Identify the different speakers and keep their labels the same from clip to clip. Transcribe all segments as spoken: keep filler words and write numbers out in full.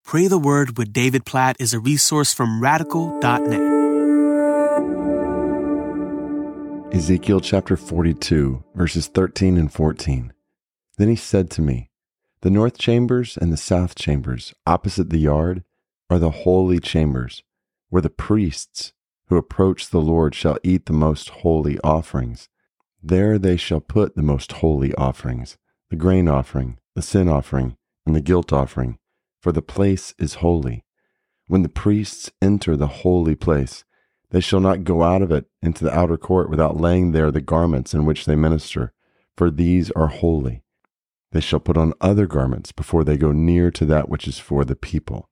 Speaker 1: Pray the Word with David Platt is a resource from radical dot net.
Speaker 2: Ezekiel chapter forty-two, verses thirteen and fourteen. Then he said to me, the north chambers and the south chambers opposite the yard are the holy chambers, where the priests who approach the Lord shall eat the most holy offerings. There they shall put the most holy offerings, the grain offering, the sin offering, and the guilt offering, for the place is holy. When the priests enter the holy place, they shall not go out of it into the outer court without laying there the garments in which they minister, for these are holy. They shall put on other garments before they go near to that which is for the people.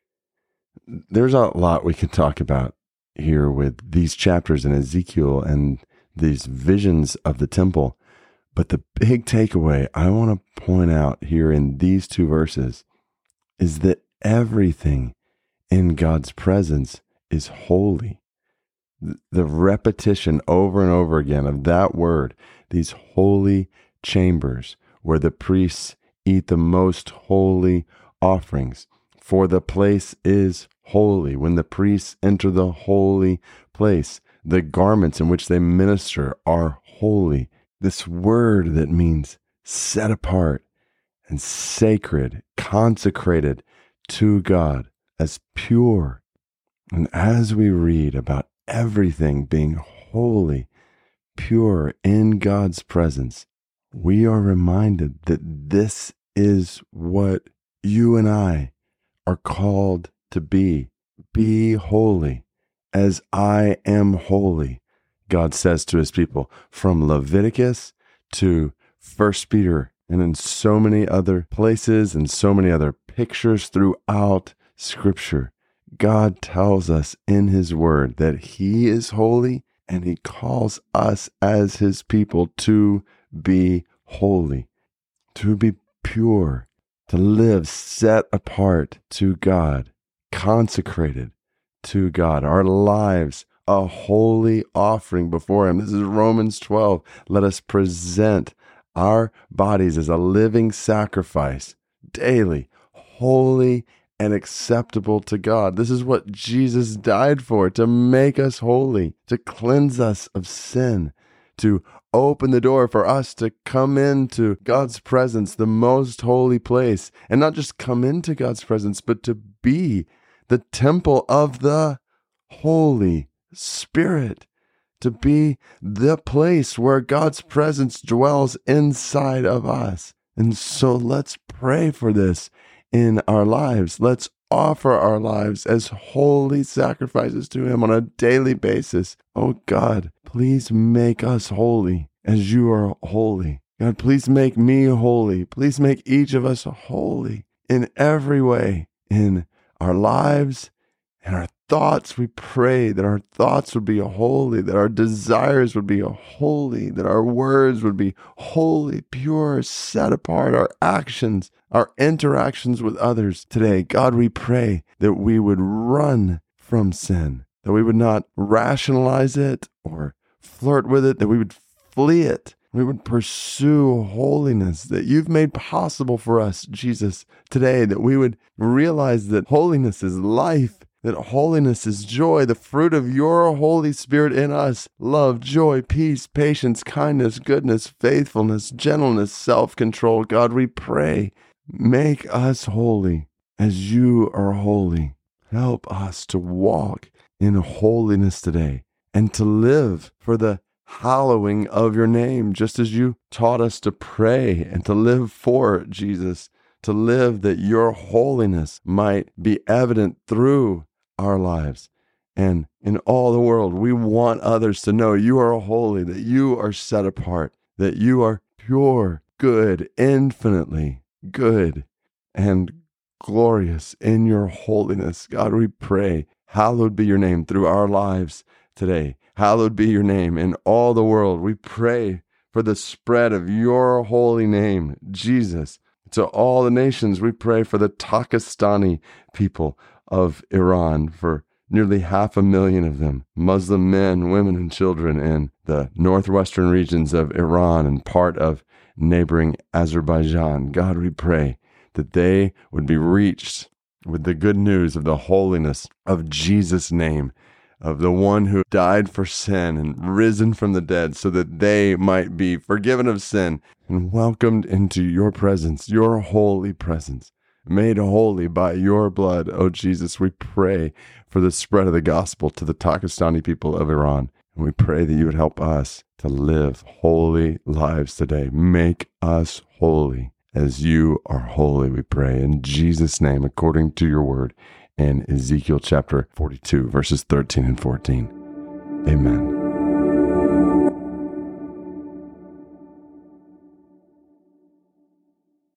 Speaker 2: There's a lot we can talk about here with these chapters in Ezekiel and these visions of the temple. But the big takeaway I want to point out here in these two verses is that everything in God's presence is holy. The repetition over and over again of that word, these holy chambers, where the priests eat the most holy offerings. For the place is holy. When the priests enter the holy place, the garments in which they minister are holy. This word that means set apart and sacred, consecrated to God as pure. And as we read about everything being holy, pure in God's presence, we are reminded that this is what you and I are called to be. Be holy as I am holy, God says to his people, from Leviticus to First Peter, and in so many other places and so many other pictures throughout Scripture. God tells us in his word that he is holy, and he calls us as his people to be holy, to be pure, to live set apart to God, consecrated to God, our lives a holy offering before him. This is Romans twelve. Let us present our bodies as a living sacrifice, daily, holy and acceptable to God. This is what Jesus died for, to make us holy, to cleanse us of sin, to open the door for us to come into God's presence, the most holy place, and not just come into God's presence, but to be the temple of the Holy Spirit, to be the place where God's presence dwells inside of us. And so let's pray for this in our lives. Let's offer our lives as holy sacrifices to him on a daily basis. Oh God, please make us holy as you are holy. God, please make me holy. Please make each of us holy in every way, in our lives and our thoughts. We pray that our thoughts would be holy, that our desires would be holy, that our words would be holy, pure, set apart, our actions, our interactions with others today. God, we pray that we would run from sin, that we would not rationalize it or flirt with it, that we would flee it. We would pursue holiness that you've made possible for us, Jesus, today, that we would realize that holiness is life, that holiness is joy, the fruit of your Holy Spirit in us, love, joy, peace, patience, kindness, goodness, faithfulness, gentleness, self-control. God, we pray, make us holy as you are holy. Help us to walk in holiness today and to live for the hallowing of your name, just as you taught us to pray and to live for, Jesus, to live that your holiness might be evident through our lives and in all the world. We want others to know you are holy, that you are set apart, that you are pure, good, infinitely good, and glorious in your holiness. God, we pray, hallowed be your name through our lives today. Hallowed be your name in all the world. We pray for the spread of your holy name, Jesus, to all the nations. We pray for the Takistani people of Iran, for nearly half a million of them, Muslim men, women, and children in the northwestern regions of Iran and part of neighboring Azerbaijan. God, we pray that they would be reached with the good news of the holiness of Jesus' name, of the one who died for sin and risen from the dead so that they might be forgiven of sin and welcomed into your presence, your holy presence, made holy by your blood. Oh, Jesus, we pray for the spread of the gospel to the Takistani people of Iran. And we pray that you would help us to live holy lives today. Make us holy as you are holy, we pray. In Jesus' name, according to your word, in Ezekiel chapter forty-two, verses thirteen and fourteen. Amen.